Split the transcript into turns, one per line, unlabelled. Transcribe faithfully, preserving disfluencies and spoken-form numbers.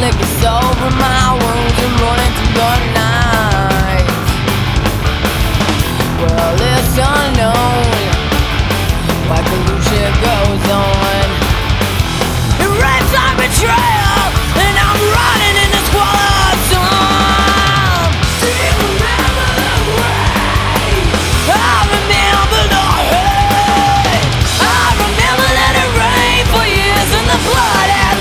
liquor sober my wounds and running through the night.